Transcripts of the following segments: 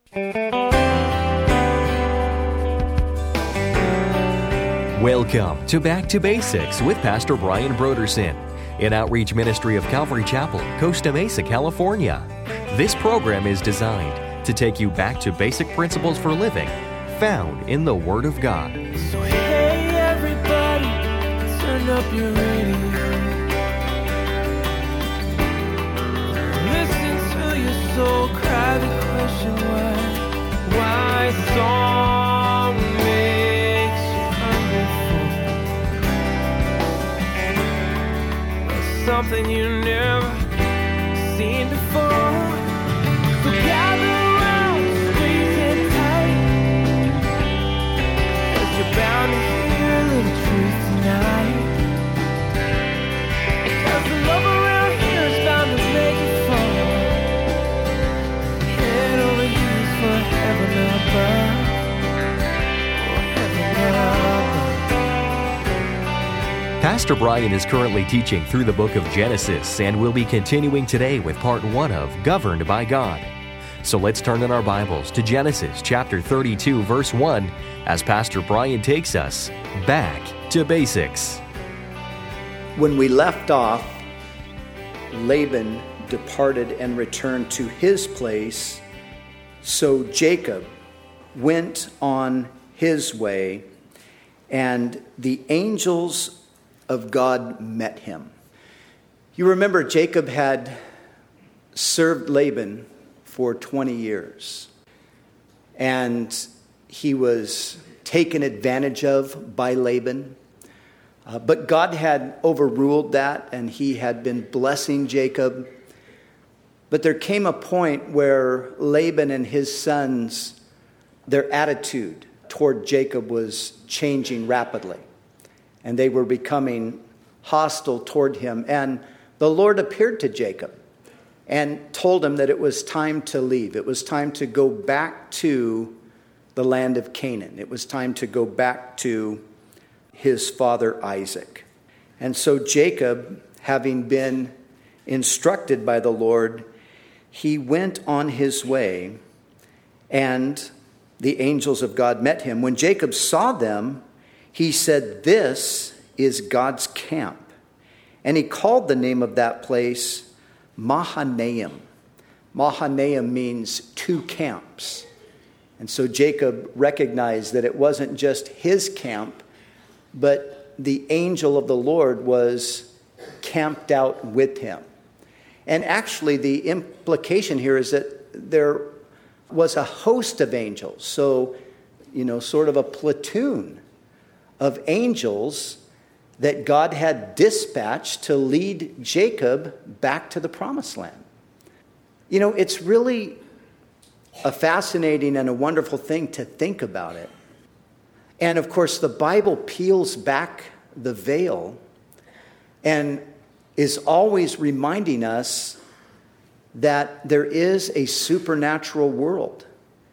Welcome to Back to Basics with Pastor Brian Brodersen, an outreach ministry of Calvary Chapel, Costa Mesa, California. This program is designed to take you back to basic principles for living found in the Word of God. So hey everybody, turn up your radio. Listen to your soul cry the question why song makes you hungry for something you never seen before. So gather around, squeeze in tight, 'cause you're bound to hear a little truth tonight. 'Cause the love around here is bound to make you fall. Head over heels for heaven above. Oh, heaven above. Pastor Brian is currently teaching through the book of Genesis and will be continuing today with part 1 of Governed by God. So let's turn in our Bibles to Genesis chapter 32, verse 1, as Pastor Brian takes us back to basics. When we left off, Laban departed and returned to his place, so Jacob went on his way, and the angels of God met him. You remember Jacob had served Laban for 20 years, and he was taken advantage of by Laban. But God had overruled that, and he had been blessing Jacob. But there came a point where Laban and his sons, their attitude toward Jacob was changing rapidly, and they were becoming hostile toward him. And the Lord appeared to Jacob and told him that it was time to leave. It was time to go back to the land of Canaan. It was time to go back to his father Isaac. And so Jacob, having been instructed by the Lord, he went on his way, and the angels of God met him. When Jacob saw them, he said, "This is God's camp." And he called the name of that place Mahanaim. Mahanaim means two camps. And so Jacob recognized that it wasn't just his camp, but the angel of the Lord was camped out with him. And actually the implication here is that there was a host of angels. So, sort of a platoon of angels that God had dispatched to lead Jacob back to the promised land. It's really a fascinating and a wonderful thing to think about it. And of course, the Bible peels back the veil and is always reminding us that there is a supernatural world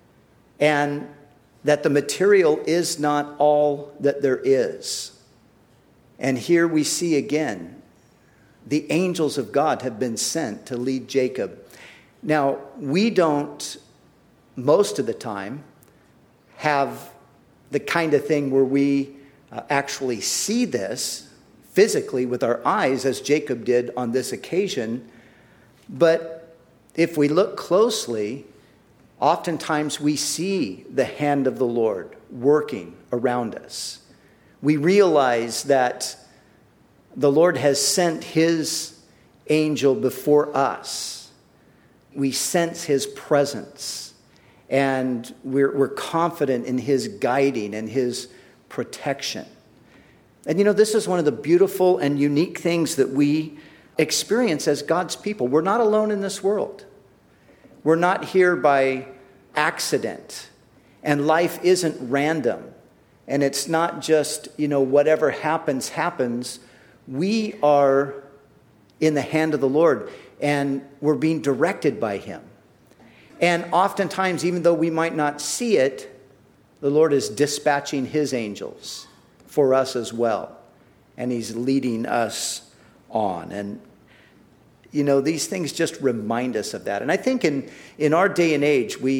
and that the material is not all that there is. And here we see again, the angels of God have been sent to lead Jacob. Now, we don't, most of the time, have the kind of thing where we actually see this physically with our eyes, as Jacob did on this occasion. But if we look closely, oftentimes we see the hand of the Lord working around us. We realize that the Lord has sent his angel before us. We sense his presence, and we're confident in his guiding and his protection. And this is one of the beautiful and unique things that we experience as God's people. We're not alone in this world. We're not here by accident, and life isn't random. And it's not just, whatever happens, happens. We are in the hand of the Lord, and we're being directed by him. And oftentimes, even though we might not see it, the Lord is dispatching his angels for us as well. And he's leading us on. And, these things just remind us of that. And I think in our day and age, we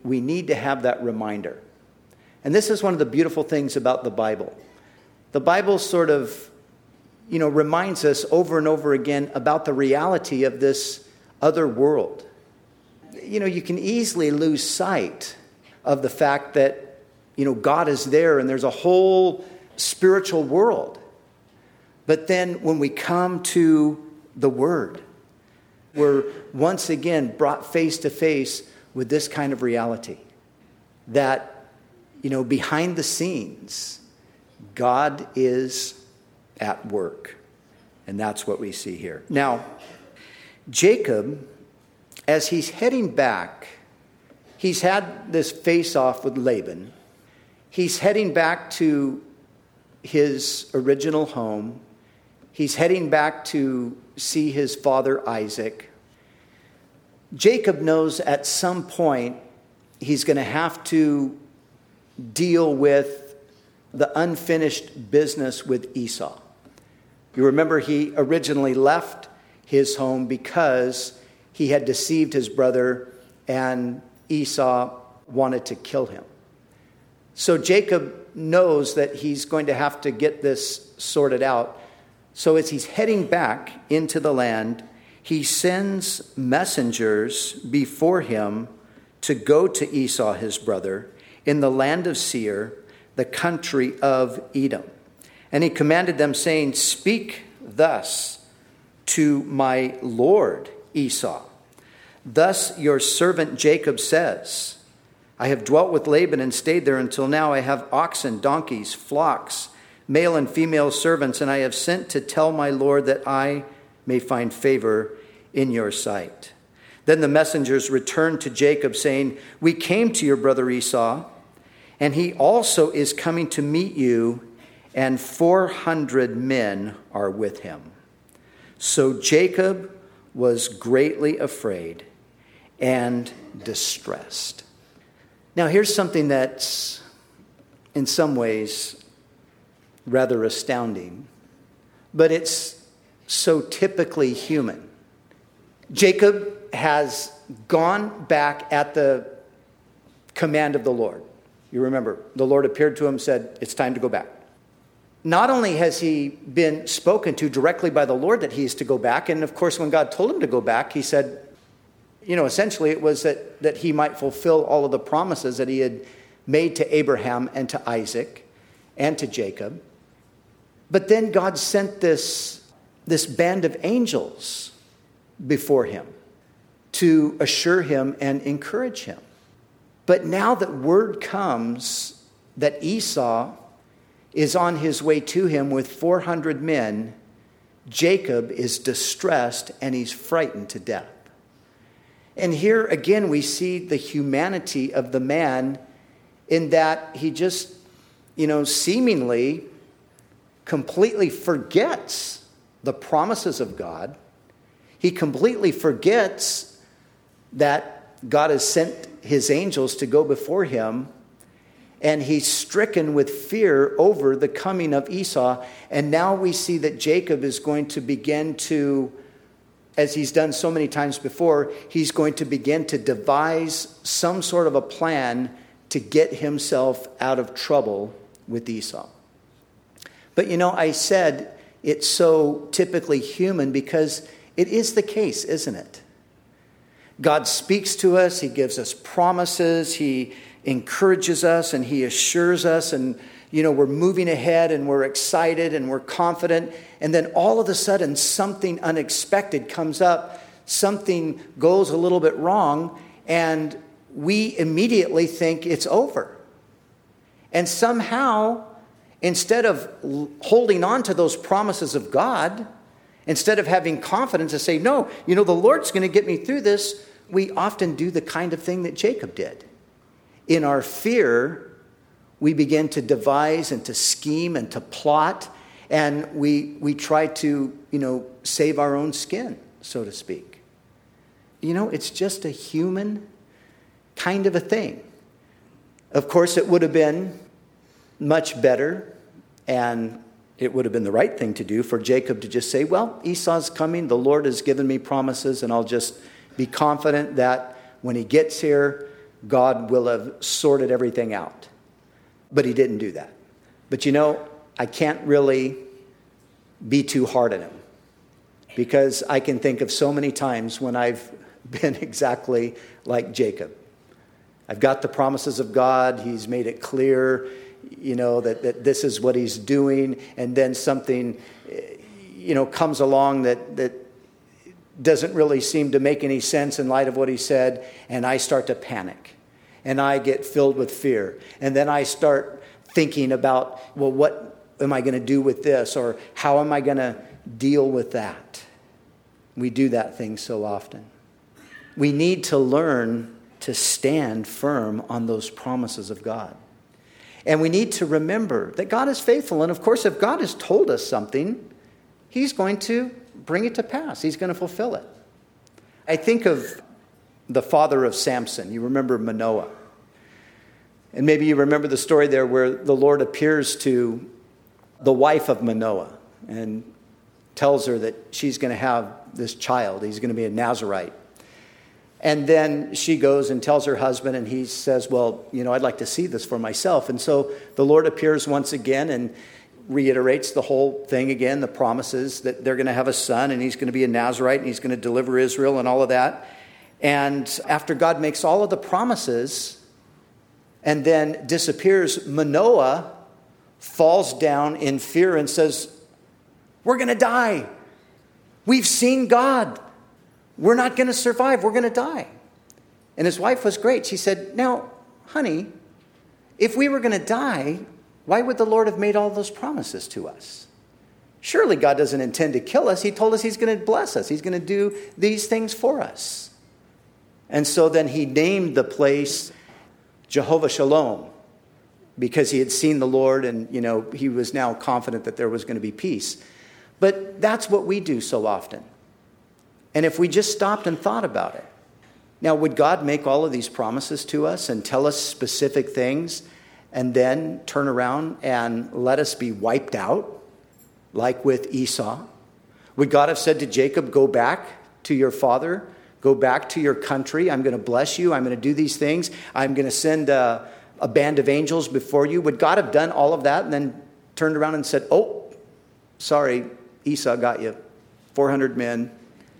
we need to have that reminder. And this is one of the beautiful things about the Bible. The Bible sort of, reminds us over and over again about the reality of this other world. You can easily lose sight of the fact that, God is there and there's a whole spiritual world. But then when we come to the Word, we're once again brought face to face with this kind of reality. That, behind the scenes, God is at work. And that's what we see here. Now, Jacob, as he's heading back, he's had this face-off with Laban. He's heading back to his original home. He's heading back to see his father Isaac. Jacob knows at some point he's going to have to deal with the unfinished business with Esau. You remember he originally left his home because he had deceived his brother and Esau wanted to kill him. So Jacob knows that he's going to have to get this sorted out. So as he's heading back into the land, he sends messengers before him to go to Esau, his brother, in the land of Seir, the country of Edom. And he commanded them, saying, "Speak thus to my lord Esau. Thus your servant Jacob says, I have dwelt with Laban and stayed there until now. I have oxen, donkeys, flocks, male and female servants, and I have sent to tell my lord that I may find favor in your sight." Then the messengers returned to Jacob, saying, "We came to your brother Esau, and he also is coming to meet you, and 400 men are with him." So Jacob was greatly afraid and distressed. Now here's something that's in some ways rather astounding, but it's so typically human. Jacob has gone back at the command of the Lord. You remember, the Lord appeared to him and said, "It's time to go back." Not only has he been spoken to directly by the Lord that he is to go back, and of course when God told him to go back, he said, essentially it was that he might fulfill all of the promises that he had made to Abraham and to Isaac and to Jacob. But then God sent this band of angels before him to assure him and encourage him. But now that word comes that Esau is on his way to him with 400 men, Jacob is distressed and he's frightened to death. And here again we see the humanity of the man in that he just, seemingly completely forgets the promises of God. He completely forgets that God has sent his angels to go before him, and he's stricken with fear over the coming of Esau. And now we see that Jacob is going to begin to, as he's done so many times before, he's going to begin to devise some sort of a plan to get himself out of trouble with Esau. But I said it's so typically human because it is the case, isn't it? God speaks to us, he gives us promises, he encourages us, and he assures us, and we're moving ahead and we're excited and we're confident, and then all of a sudden something unexpected comes up, something goes a little bit wrong, and we immediately think it's over. And somehow, instead of holding on to those promises of God, instead of having confidence to say, no, the Lord's going to get me through this, we often do the kind of thing that Jacob did. In our fear, we begin to devise and to scheme and to plot, and we try to, save our own skin, so to speak. It's just a human kind of a thing. Of course, it would have been much better, and it would have been the right thing to do for Jacob to just say, well, Esau's coming, the Lord has given me promises, and I'll just be confident that when he gets here, God will have sorted everything out. But he didn't do that. But I can't really be too hard on him, because I can think of so many times when I've been exactly like Jacob. I've got the promises of God. He's made it clear, that this is what he's doing. And then something, comes along that doesn't really seem to make any sense in light of what he said. And I start to panic. And I get filled with fear. And then I start thinking about, well, what am I going to do with this? Or how am I going to deal with that? We do that thing so often. We need to learn to stand firm on those promises of God. And we need to remember that God is faithful. And of course, if God has told us something, he's going to bring it to pass. He's going to fulfill it. I think of the father of Samson. You remember Manoah. And maybe you remember the story there where the Lord appears to the wife of Manoah and tells her that she's going to have this child. He's going to be a Nazirite. And then she goes and tells her husband, and he says, well, I'd like to see this for myself. And so the Lord appears once again and reiterates the whole thing again, the promises that they're going to have a son, and he's going to be a Nazirite, and he's going to deliver Israel and all of that. And after God makes all of the promises and then disappears, Manoah falls down in fear and says, we're going to die. We've seen God. We're not going to survive. We're going to die. And his wife was great. She said, now, honey, if we were going to die, why would the Lord have made all those promises to us? Surely God doesn't intend to kill us. He told us he's going to bless us. He's going to do these things for us. And so then he named the place Jehovah Shalom, because he had seen the Lord and, he was now confident that there was going to be peace. But that's what we do so often. And if we just stopped and thought about it, now would God make all of these promises to us and tell us specific things and then turn around and let us be wiped out like with Esau? Would God have said to Jacob, go back to your father, go back to your country, I'm going to bless you, I'm going to do these things, I'm going to send a band of angels before you? Would God have done all of that and then turned around and said, oh, sorry, Esau got you, 400 men.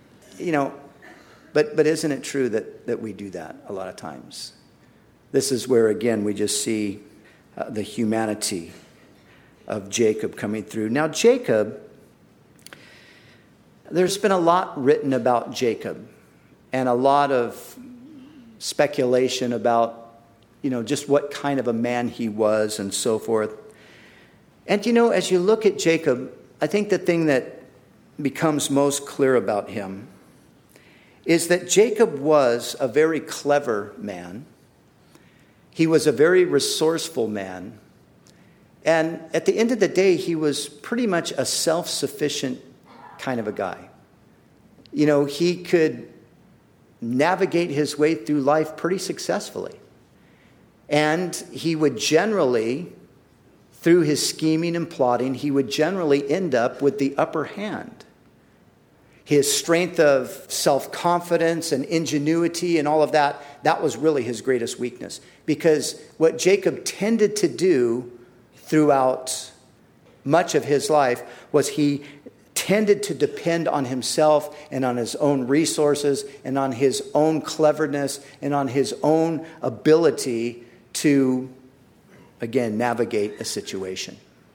But isn't it true that we do that a lot of times? This is where, again, we just see the humanity of Jacob coming through. Now, Jacob, there's been a lot written about Jacob and a lot of speculation about, just what kind of a man he was and so forth. And, as you look at Jacob, I think the thing that becomes most clear about him is that Jacob was a very clever man. He was a very resourceful man. And at the end of the day, he was pretty much a self-sufficient kind of a guy. He could navigate his way through life pretty successfully. And he would generally, through his scheming and plotting, he would generally end up with the upper hand. His strength of self-confidence and ingenuity and all of that, that was really his greatest weakness. Because what Jacob tended to do throughout much of his life was he tended to depend on himself and on his own resources and on his own cleverness and on his own ability to, again, navigate a situation.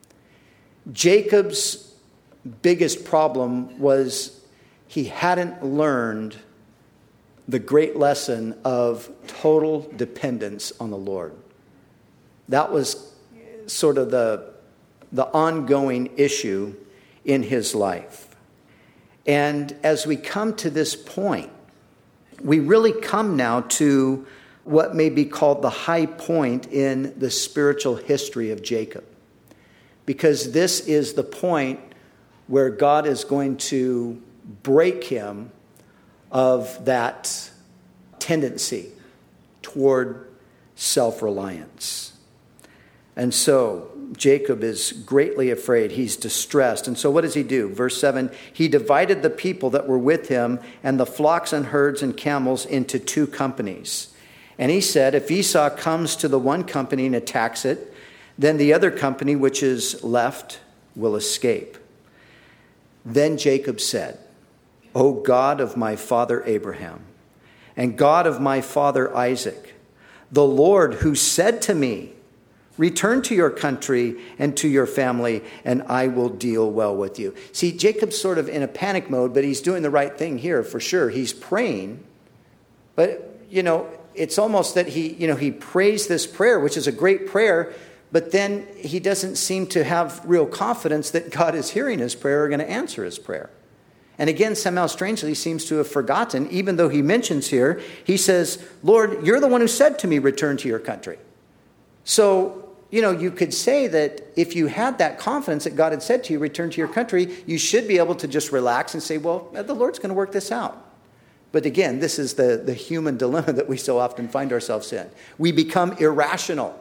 Jacob's biggest problem was he hadn't learned the great lesson of total dependence on the Lord. That was sort of the ongoing issue in his life. And as we come to this point, we really come now to what may be called the high point in the spiritual history of Jacob. Because this is the point where God is going to break him of that tendency toward self-reliance. And so Jacob is greatly afraid. He's distressed. And so what does he do? Verse 7, he divided the people that were with him and the flocks and herds and camels into two companies. And he said, if Esau comes to the one company and attacks it, then the other company which is left will escape. Then Jacob said, O God of my father Abraham, and God of my father Isaac, the Lord who said to me, return to your country and to your family, and I will deal well with you. See, Jacob's sort of in a panic mode, but he's doing the right thing here for sure. He's praying, but, it's almost that he prays this prayer, which is a great prayer, but then he doesn't seem to have real confidence that God is hearing his prayer or going to answer his prayer. And again, somehow strangely, he seems to have forgotten, even though he mentions here, he says, Lord, you're the one who said to me, return to your country. So, you could say that if you had that confidence that God had said to you, return to your country, you should be able to just relax and say, well, the Lord's going to work this out. But again, this is the human dilemma that we so often find ourselves in. We become irrational.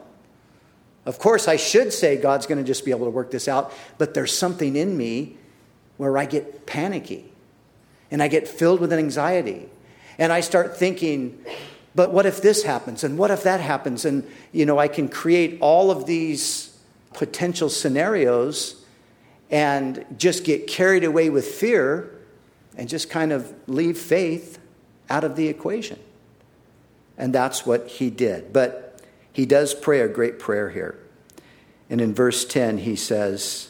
Of course, I should say God's going to just be able to work this out, but there's something in me where I get panicky and I get filled with anxiety and I start thinking, but what if this happens and what if that happens? And, I can create all of these potential scenarios and just get carried away with fear and just kind of leave faith out of the equation. And that's what he did. But he does pray a great prayer here. And in verse 10, he says,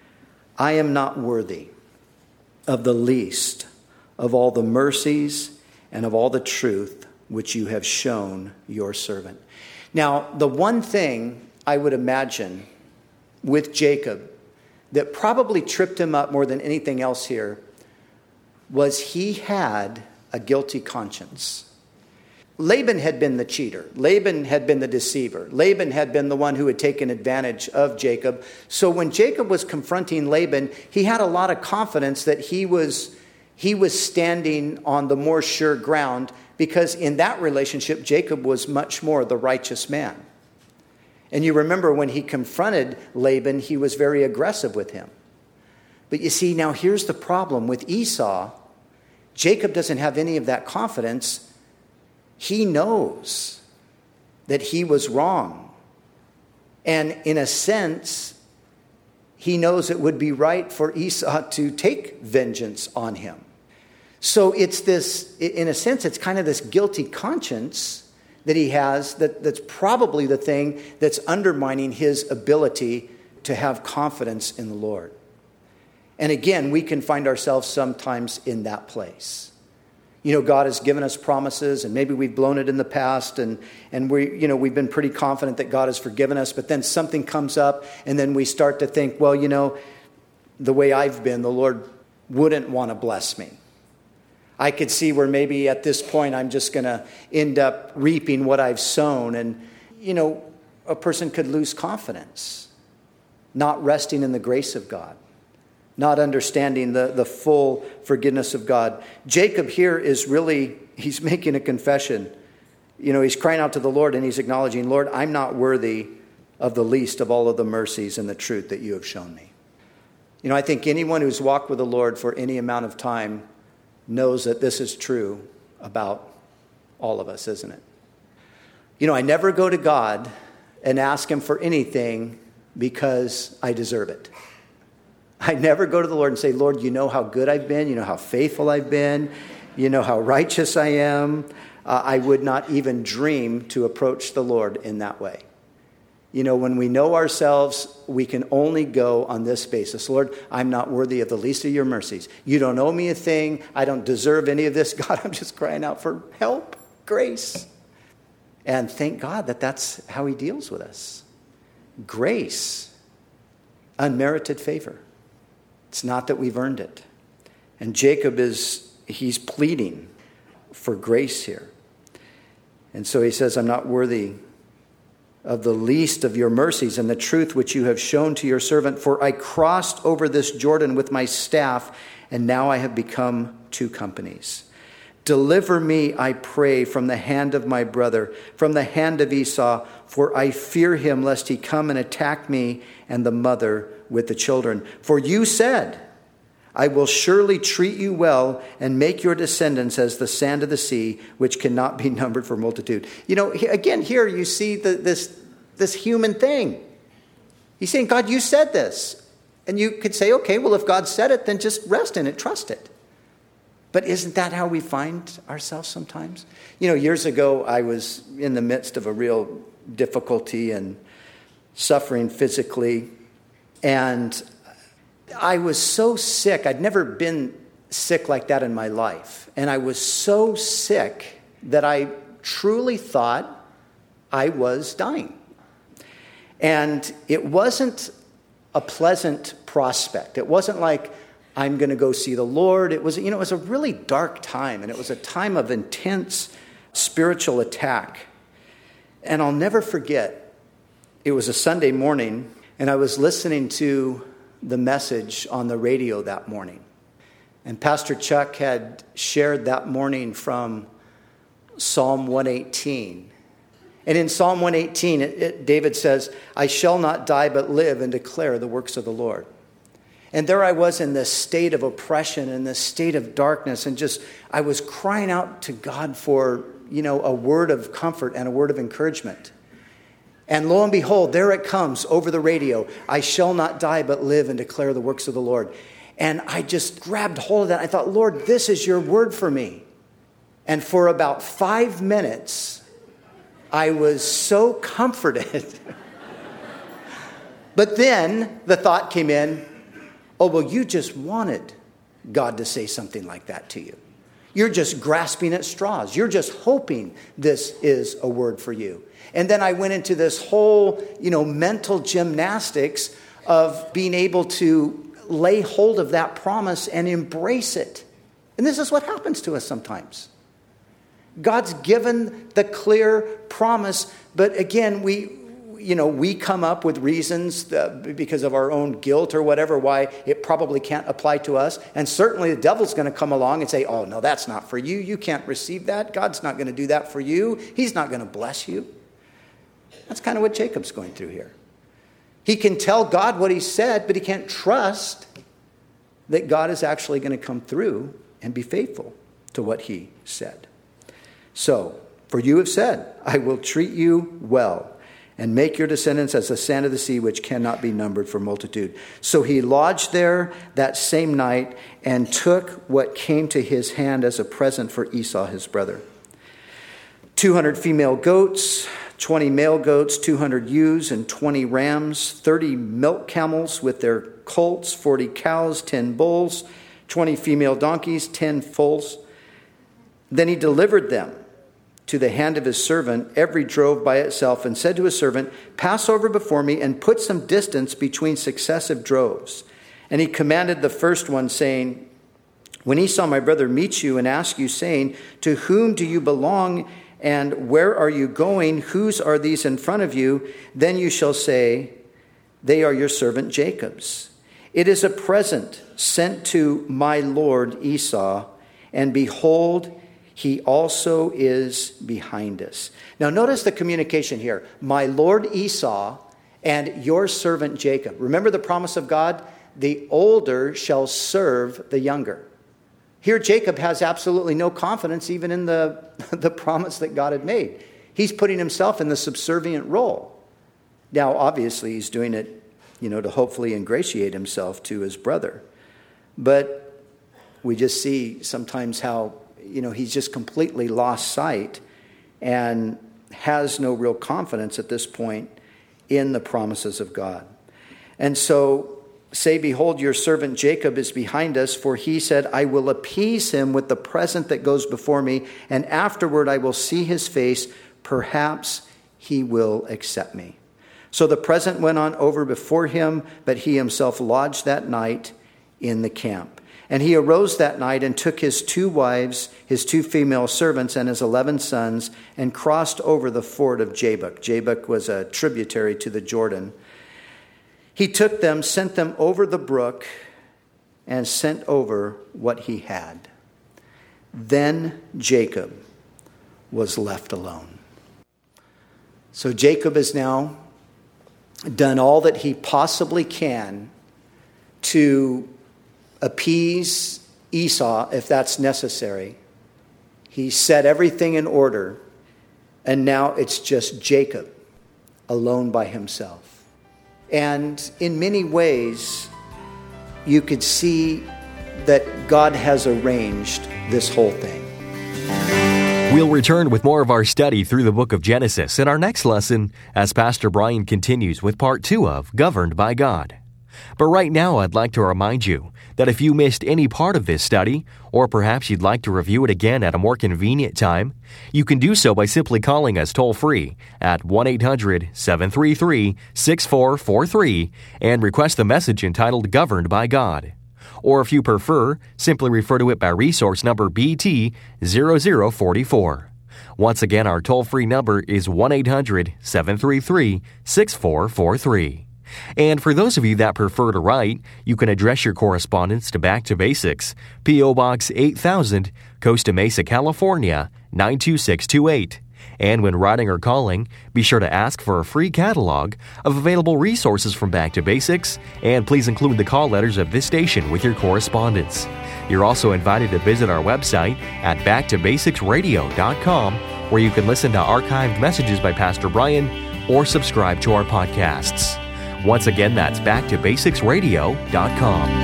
I am not worthy of the least of all the mercies and of all the truth which you have shown your servant. Now, the one thing I would imagine with Jacob that probably tripped him up more than anything else here was he had a guilty conscience. Laban had been the cheater. Laban had been the deceiver. Laban had been the one who had taken advantage of Jacob. So when Jacob was confronting Laban, he had a lot of confidence that he was standing on the more sure ground, because in that relationship, Jacob was much more the righteous man. And you remember when he confronted Laban, he was very aggressive with him. But you see, now here's the problem with Esau. Jacob doesn't have any of that confidence. He knows that he was wrong. And in a sense, he knows it would be right for Esau to take vengeance on him. So it's this, in a sense, it's kind of this guilty conscience that he has that's probably the thing that's undermining his ability to have confidence in the Lord. And again, we can find ourselves sometimes in that place. God has given us promises, and maybe we've blown it in the past, and we've been pretty confident that God has forgiven us, but then something comes up, and then we start to think, well, the way I've been, the Lord wouldn't want to bless me. I could see where maybe at this point I'm just going to end up reaping what I've sown, and, a person could lose confidence, not resting in the grace of God, not understanding the full forgiveness of God. Jacob here is really, he's making a confession. He's crying out to the Lord and he's acknowledging, Lord, I'm not worthy of the least of all of the mercies and the truth that you have shown me. I think anyone who's walked with the Lord for any amount of time knows that this is true about all of us, isn't it? I never go to God and ask him for anything because I deserve it. I never go to the Lord and say, Lord, you know how good I've been. You know how faithful I've been. You know how righteous I am. I would not even dream to approach the Lord in that way. When we know ourselves, we can only go on this basis. Lord, I'm not worthy of the least of your mercies. You don't owe me a thing. I don't deserve any of this. God, I'm just crying out for help, grace. And thank God that that's how he deals with us. Grace, unmerited favor. It's not that we've earned it. And Jacob he's pleading for grace here. And so he says, I'm not worthy of the least of your mercies and the truth which you have shown to your servant. For I crossed over this Jordan with my staff, and now I have become two companies. Deliver me, I pray, from the hand of my brother, from the hand of Esau, for I fear him lest he come and attack me and the mother with the children. For you said, I will surely treat you well and make your descendants as the sand of the sea, which cannot be numbered for multitude. Again, here you see this human thing. He's saying, God, you said this. And you could say, okay, well, if God said it, then just rest in it, trust it. But isn't that how we find ourselves sometimes? Years ago, I was in the midst of a real difficulty and suffering physically. And I was so sick. I'd never been sick like that in my life. And I was so sick that I truly thought I was dying. And it wasn't a pleasant prospect. It wasn't like, I'm going to go see the Lord. It was a really dark time, and it was a time of intense spiritual attack. And I'll never forget, it was a Sunday morning, and I was listening to the message on the radio that morning. And Pastor Chuck had shared that morning from Psalm 118. And in Psalm 118, David says, I shall not die but live and declare the works of the Lord. And there I was in this state of oppression and this state of darkness, and I was crying out to God for, a word of comfort and a word of encouragement. And lo and behold, there it comes over the radio. I shall not die but live and declare the works of the Lord. And I just grabbed hold of that. I thought, Lord, this is your word for me. And for about 5 minutes, I was so comforted. But then the thought came in, oh, well, you just wanted God to say something like that to you. You're just grasping at straws. You're just hoping this is a word for you. And then I went into this whole, mental gymnastics of being able to lay hold of that promise and embrace it. And this is what happens to us sometimes. God's given the clear promise, but again, we come up with reasons because of our own guilt or whatever why it probably can't apply to us. And certainly the devil's going to come along and say, oh, no, that's not for you. You can't receive that. God's not going to do that for you. He's not going to bless you. That's kind of what Jacob's going through here. He can tell God what he said, but he can't trust that God is actually going to come through and be faithful to what he said. So, for you have said, I will treat you well and make your descendants as the sand of the sea, which cannot be numbered for multitude. So he lodged there that same night and took what came to his hand as a present for Esau, his brother. 200 female goats, 20 male goats, 200 ewes and 20 rams, 30 milk camels with their colts, 40 cows, 10 bulls, 20 female donkeys, 10 foals. Then he delivered them to the hand of his servant, every drove by itself, and said to his servant, pass over before me and put some distance between successive droves. And he commanded the first one, saying, when Esau, my brother, meets you and asks you, saying, to whom do you belong and where are you going? Whose are these in front of you? Then you shall say, they are your servant Jacob's. It is a present sent to my lord Esau, and behold, he also is behind us. Now notice the communication here. My lord Esau and your servant Jacob. Remember the promise of God? The older shall serve the younger. Here Jacob has absolutely no confidence even in the promise that God had made. He's putting himself in the subservient role. Now obviously he's doing it, to hopefully ingratiate himself to his brother. But we just see sometimes how he's just completely lost sight and has no real confidence at this point in the promises of God. And so say, behold, your servant Jacob is behind us, for he said, I will appease him with the present that goes before me, and afterward I will see his face. Perhaps he will accept me. So the present went on over before him, but he himself lodged that night in the camp. And he arose that night and took his 2 wives, his 2 female servants, and his 11 sons, and crossed over the ford of Jabbok. Jabbok was a tributary to the Jordan. He took them, sent them over the brook, and sent over what he had. Then Jacob was left alone. So Jacob has now done all that he possibly can to appease Esau if that's necessary. He set everything in order, and now it's just Jacob alone by himself. And in many ways, you could see that God has arranged this whole thing. We'll return with more of our study through the book of Genesis in our next lesson as Pastor Brian continues with part 2 of Governed by God. But right now, I'd like to remind you that if you missed any part of this study, or perhaps you'd like to review it again at a more convenient time, you can do so by simply calling us toll-free at 1-800-733-6443 and request the message entitled Governed by God. Or if you prefer, simply refer to it by resource number BT0044. Once again, our toll-free number is 1-800-733-6443. And for those of you that prefer to write, you can address your correspondence to Back to Basics, P.O. Box 8000, Costa Mesa, California, 92628. And when writing or calling, be sure to ask for a free catalog of available resources from Back to Basics, and please include the call letters of this station with your correspondence. You're also invited to visit our website at backtobasicsradio.com, where you can listen to archived messages by Pastor Brian or subscribe to our podcasts. Once again, that's backtobasicsradio.com.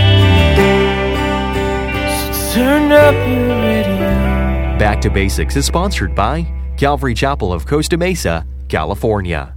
So turn up your radio. Back to Basics is sponsored by Calvary Chapel of Costa Mesa, California.